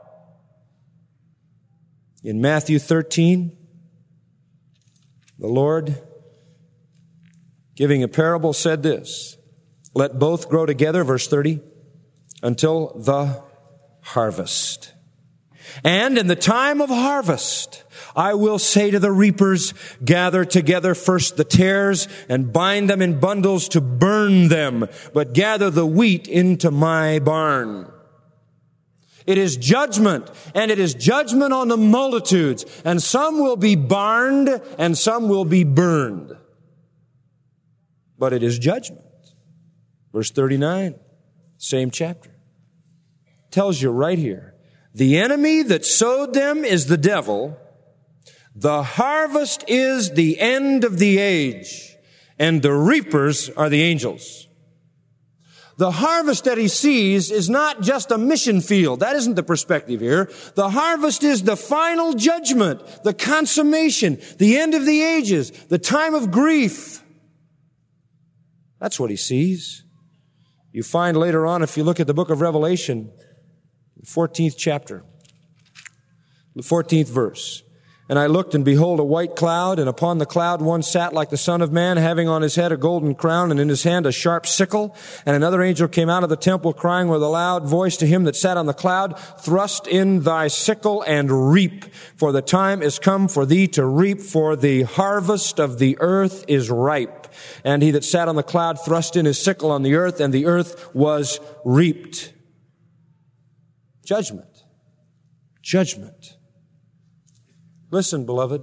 In Matthew 13, the Lord, giving a parable, said this, "Let both grow together," verse 30, "until the harvest. And in the time of harvest, I will say to the reapers, gather together first the tares and bind them in bundles to burn them, but gather the wheat into my barn." It is judgment, and it is judgment on the multitudes, and some will be barned and some will be burned. But it is judgment. Verse 39, same chapter, tells you right here, the enemy that sowed them is the devil. The harvest is the end of the age, and the reapers are the angels. The harvest that he sees is not just a mission field. That isn't the perspective here. The harvest is the final judgment, the consummation, the end of the ages, the time of grief. That's what he sees. You find later on, if you look at the book of Revelation, the 14th chapter, the 14th verse. "And I looked, and behold, a white cloud, and upon the cloud one sat like the Son of Man, having on his head a golden crown, and in his hand a sharp sickle. And another angel came out of the temple, crying with a loud voice to him that sat on the cloud, Thrust in thy sickle and reap, for the time is come for thee to reap, for the harvest of the earth is ripe. And he that sat on the cloud thrust in his sickle on the earth, and the earth was reaped." Judgment. Judgment. Listen, beloved,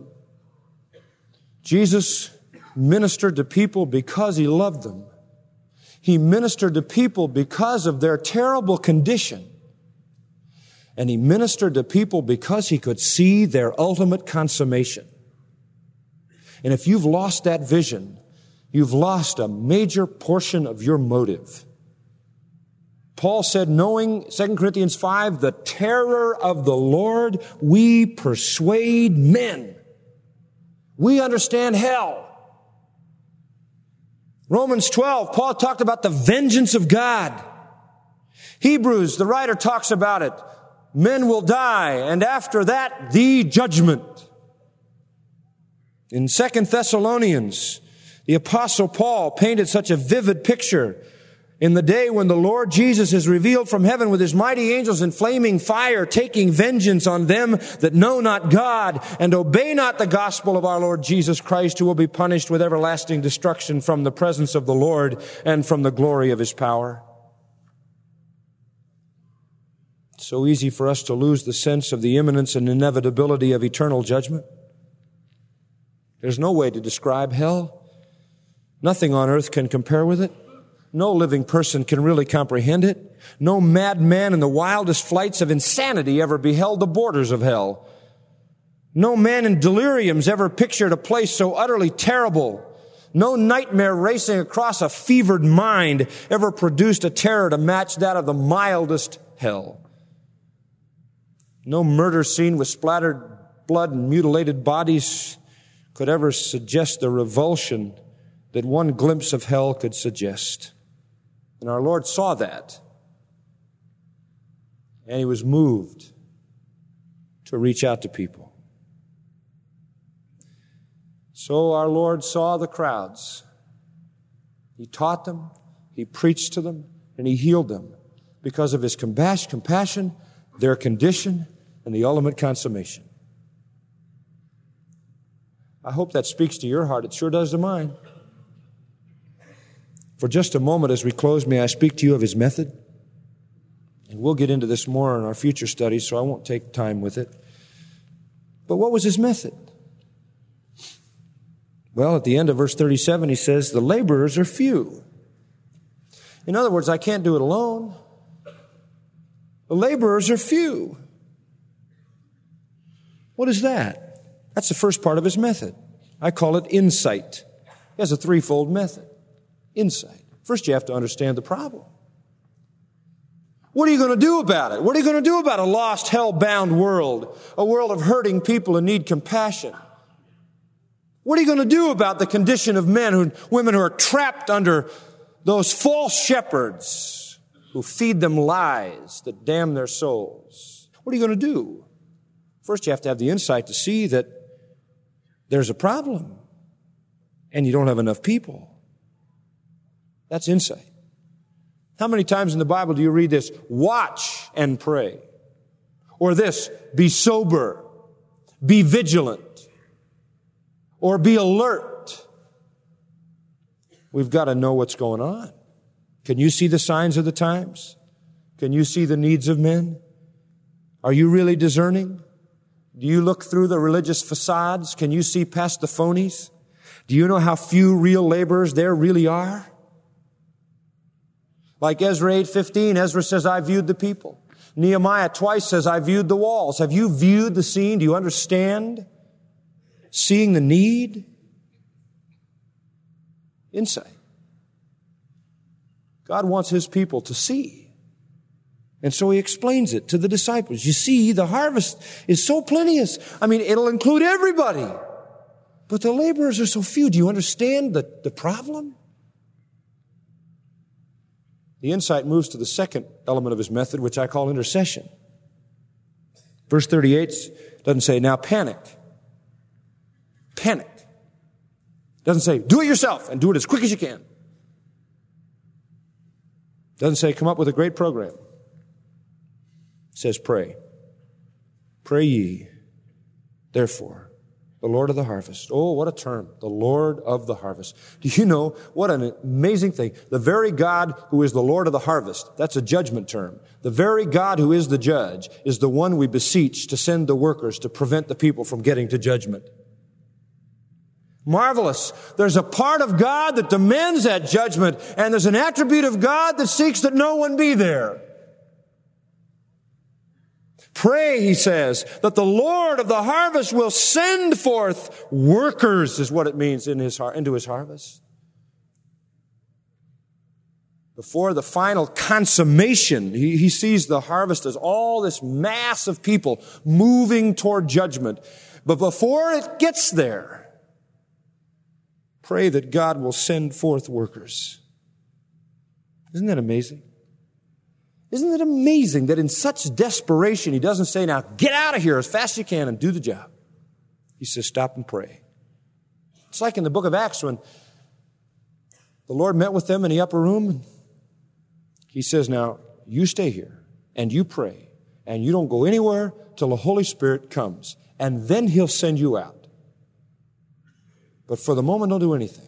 Jesus ministered to people because he loved them. He ministered to people because of their terrible condition. And he ministered to people because he could see their ultimate consummation. And if you've lost that vision, you've lost a major portion of your motive. Paul said, knowing, 2 Corinthians 5, the terror of the Lord, we persuade men. We understand hell. Romans 12, Paul talked about the vengeance of God. Hebrews, the writer talks about it. Men will die, and after that, the judgment. In 2 Thessalonians, the Apostle Paul painted such a vivid picture. In the day when the Lord Jesus is revealed from heaven with his mighty angels in flaming fire, taking vengeance on them that know not God and obey not the gospel of our Lord Jesus Christ, who will be punished with everlasting destruction from the presence of the Lord and from the glory of his power. It's so easy for us to lose the sense of the imminence and inevitability of eternal judgment. There's no way to describe hell. Nothing on earth can compare with it. No living person can really comprehend it. No madman in the wildest flights of insanity ever beheld the borders of hell. No man in deliriums ever pictured a place so utterly terrible. No nightmare racing across a fevered mind ever produced a terror to match that of the mildest hell. No murder scene with splattered blood and mutilated bodies could ever suggest the revulsion that one glimpse of hell could suggest. And our Lord saw that. And he was moved to reach out to people. So our Lord saw the crowds. He taught them, he preached to them, and he healed them because of his compassion, their condition, and the ultimate consummation. I hope that speaks to your heart. It sure does to mine. For just a moment as we close, may I speak to you of his method? And we'll get into this more in our future studies, so I won't take time with it. But what was his method? Well, at the end of verse 37, he says, the laborers are few. In other words, I can't do it alone. The laborers are few. What is that? That's the first part of his method. I call it insight. He has a threefold method. Insight. First, you have to understand the problem. What are you going to do about it? What are you going to do about a lost, hell-bound world? A world of hurting people who need compassion. What are you going to do about the condition of women who are trapped under those false shepherds who feed them lies that damn their souls? What are you going to do? First, you have to have the insight to see that there's a problem and you don't have enough people. That's insight. How many times in the Bible do you read this? Watch and pray. Or this, be sober, be vigilant, or be alert. We've got to know what's going on. Can you see the signs of the times? Can you see the needs of men? Are you really discerning? Do you look through the religious facades? Can you see past the phonies? Do you know how few real laborers there really are? Like Ezra 8:15, Ezra says, I viewed the people. Nehemiah twice says, I viewed the walls. Have you viewed the scene? Do you understand? Seeing the need? Insight. God wants His people to see. And so He explains it to the disciples. You see, the harvest is so plenteous. I mean, it'll include everybody. But the laborers are so few. Do you understand the problem? The insight moves to the second element of His method, which I call intercession. Verse 38 doesn't say, now panic. Panic. It doesn't say, do it yourself and do it as quick as you can. It doesn't say, come up with a great program. It says, pray. Pray ye, therefore, the Lord of the harvest. Oh, what a term. The Lord of the harvest. Do you know what an amazing thing? The very God who is the Lord of the harvest, that's a judgment term. The very God who is the judge is the one we beseech to send the workers to prevent the people from getting to judgment. Marvelous. There's a part of God that demands that judgment, and there's an attribute of God that seeks that no one be there. Pray, He says, that the Lord of the harvest will send forth workers, is what it means into His harvest. Before the final consummation, He sees the harvest as all this mass of people moving toward judgment. But before it gets there, pray that God will send forth workers. Isn't that amazing? Isn't it amazing that in such desperation, He doesn't say, now get out of here as fast as you can and do the job. He says, stop and pray. It's like in the book of Acts when the Lord met with them in the upper room. And He says, now you stay here and you pray and you don't go anywhere till the Holy Spirit comes. And then He'll send you out. But for the moment, don't do anything.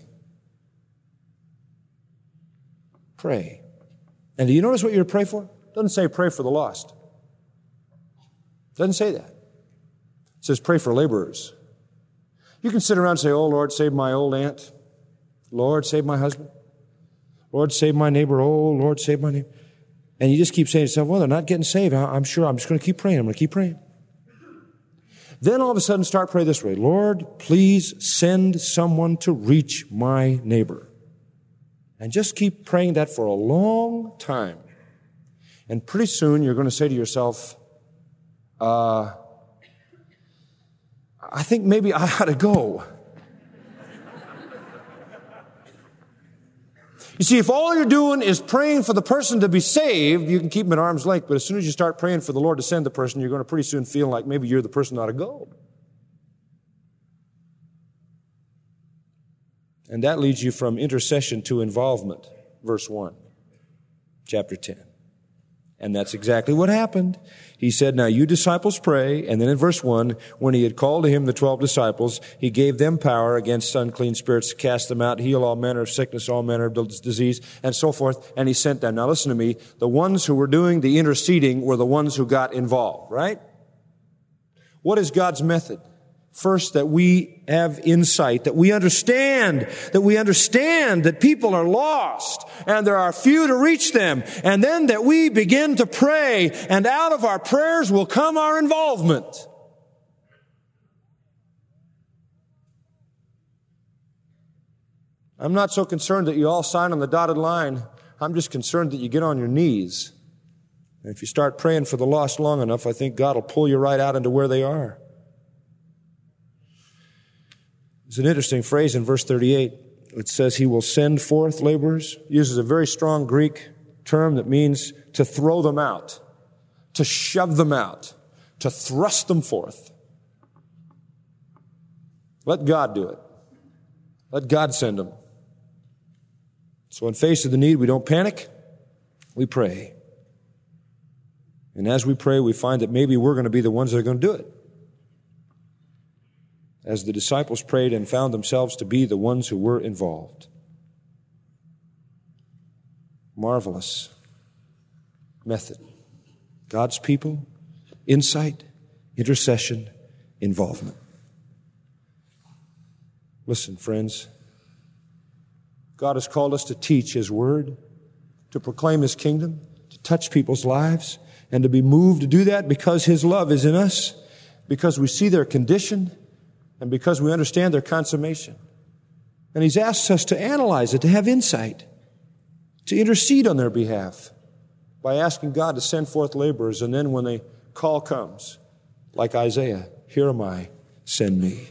Pray. And do you notice what you're to pray for? It doesn't say pray for the lost. It doesn't say that. It says pray for laborers. You can sit around and say, oh, Lord, save my old aunt. Lord, save my husband. Lord, save my neighbor. Oh, Lord, save my neighbor. And you just keep saying to yourself, well, they're not getting saved. I'm sure I'm just going to keep praying. I'm going to keep praying. Then all of a sudden start praying this way. Lord, please send someone to reach my neighbor. And just keep praying that for a long time. And pretty soon you're going to say to yourself, I think maybe I ought to go. You see, if all you're doing is praying for the person to be saved, you can keep them at arm's length. But as soon as you start praying for the Lord to send the person, you're going to pretty soon feel like maybe you're the person that ought to go. And that leads you from intercession to involvement. Verse 1, chapter 10. And that's exactly what happened. He said, now you disciples pray. And then in verse 1, when He had called to Him the 12 disciples, He gave them power against unclean spirits to cast them out, heal all manner of sickness, all manner of disease, and so forth. And He sent them. Now listen to me. The ones who were doing the interceding were the ones who got involved, right? What is God's method? First, that we have insight, that we understand that people are lost and there are few to reach them. And then that we begin to pray, and out of our prayers will come our involvement. I'm not so concerned that you all sign on the dotted line. I'm just concerned that you get on your knees. And if you start praying for the lost long enough, I think God will pull you right out into where they are. There's an interesting phrase in verse 38. It says he will send forth laborers. It uses a very strong Greek term that means to throw them out, to shove them out, to thrust them forth. Let God do it. Let God send them. So in face of the need, we don't panic. We pray. And as we pray, we find that maybe we're going to be the ones that are going to do it. As the disciples prayed and found themselves to be the ones who were involved. Marvelous method. God's people, insight, intercession, involvement. Listen, friends, God has called us to teach His Word, to proclaim His kingdom, to touch people's lives, and to be moved to do that because His love is in us, because we see their condition, and because we understand their consummation. And He's asked us to analyze it, to have insight, to intercede on their behalf by asking God to send forth laborers, and then when the call comes, like Isaiah, here am I, send me.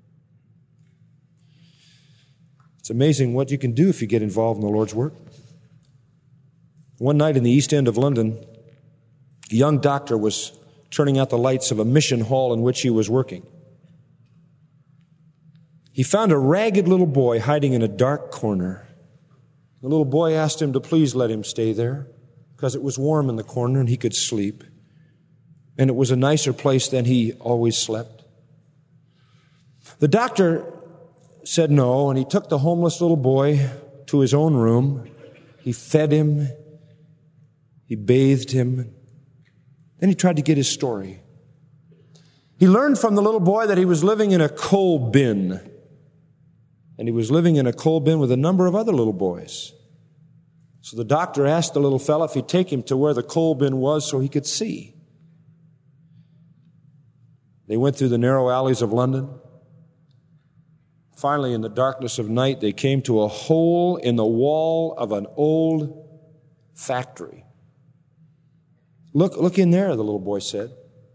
It's amazing what you can do if you get involved in the Lord's work. One night in the East End of London, a young doctor was turning out the lights of a mission hall in which he was working. He found a ragged little boy hiding in a dark corner. The little boy asked him to please let him stay there because it was warm in the corner and he could sleep. And it was a nicer place than he always slept. The doctor said no, and he took the homeless little boy to his own room. He fed him. He bathed him. Then he tried to get his story. He learned from the little boy that he was living in a coal bin. And he was living in a coal bin with a number of other little boys. So the doctor asked the little fella if he'd take him to where the coal bin was so he could see. They went through the narrow alleys of London. Finally, in the darkness of night, they came to a hole in the wall of an old factory. Look in there, the little boy said.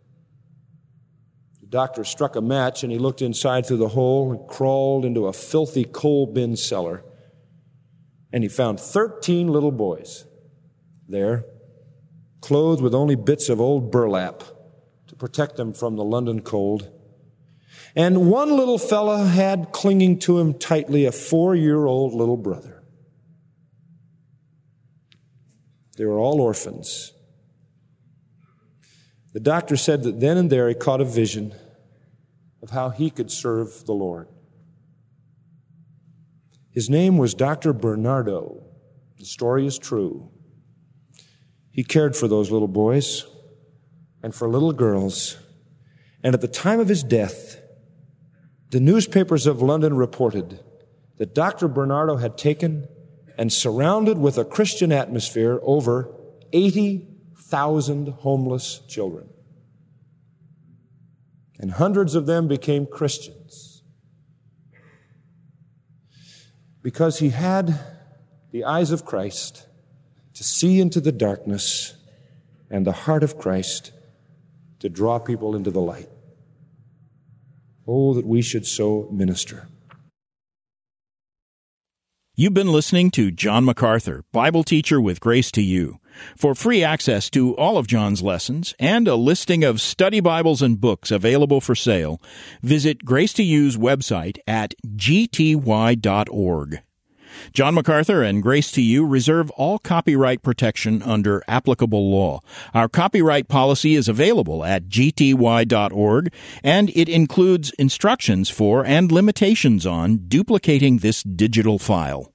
The doctor struck a match and he looked inside through the hole and crawled into a filthy coal bin cellar. And he found 13 little boys there, clothed with only bits of old burlap to protect them from the London cold. And one little fella had clinging to him tightly a 4-year-old little brother. They were all orphans. The doctor said that then and there he caught a vision of how he could serve the Lord. His name was Dr. Bernardo. The story is true. He cared for those little boys and for little girls. And at the time of his death, the newspapers of London reported that Dr. Bernardo had taken and surrounded with a Christian atmosphere over 80,000 homeless children. And hundreds of them became Christians because he had the eyes of Christ to see into the darkness and the heart of Christ to draw people into the light. Oh, that we should so minister. You've been listening to John MacArthur, Bible teacher with Grace to You. For free access to all of John's lessons and a listing of study Bibles and books available for sale, visit Grace to You's website at gty.org. John MacArthur and Grace to You reserve all copyright protection under applicable law. Our copyright policy is available at gty.org, and it includes instructions for and limitations on duplicating this digital file.